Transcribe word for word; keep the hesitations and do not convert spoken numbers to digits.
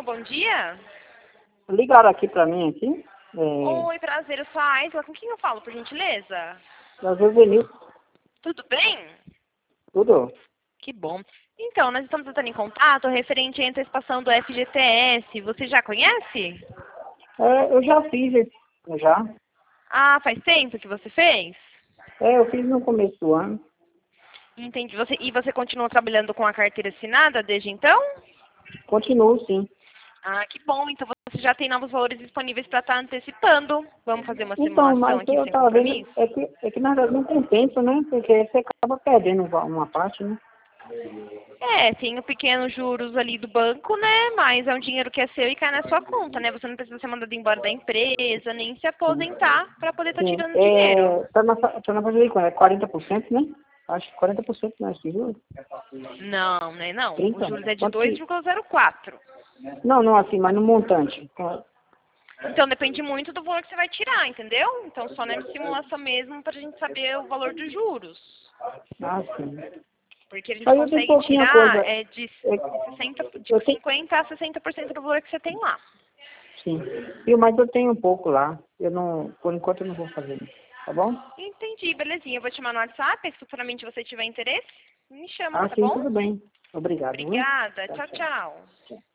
bom dia. Ligaram aqui pra mim aqui. É, Oi, prazer, eu sou a Aisla. Com quem eu falo, por gentileza? da Juvenil. Tudo bem? Tudo? Que bom. Então, nós estamos entrando em contato referente à antecipação do F G T S. Você já conhece? É, eu já fiz esse, já. Ah, faz tempo que você fez? É, eu fiz no começo do ano. Entendi. Você, e você continua trabalhando com a carteira assinada desde então? Continuo, sim. Ah, que bom. Então você já tem novos valores disponíveis para estar antecipando. Vamos fazer uma Então, simulação mas aqui eu sem tava vendo, compromisso? é que, é que na verdade não compensa, né? Porque você acaba perdendo uma parte, né? É, tem o pequeno juros ali do banco, né? Mas é um dinheiro que é seu e cai na sua conta, né? Você não precisa ser mandado embora da empresa, nem se Sim. aposentar para poder estar Sim. tirando dinheiro. É, tá na, fa- tá na faixa de quanto? É quarenta por cento, né? Acho que quarenta por cento mais que juros. Não, né? Não. O trinta? juros é de Quanto dois que... vírgula zero quatro. Não, não, assim, mas no montante. Então depende muito do valor que você vai tirar, entendeu? Então só na simulação mesmo para a gente saber o valor dos juros. Ah, sim. Porque a gente Aí eu tenho consegue pouquinha coisa. tirar é, de, É, de sessenta, eu tipo, tenho, cinquenta a sessenta por cento do valor que você tem lá. sim. E, mas eu tenho um pouco lá. Eu não, por enquanto eu não vou fazer isso. Tá bom? Entendi, belezinha. Eu vou te chamar no WhatsApp, se futuramente você tiver interesse, me chama, Ah, tá sim, bom? tudo bem. Obrigado, viu? Obrigada. Tchau, Tchau, tchau. tchau. Tchau.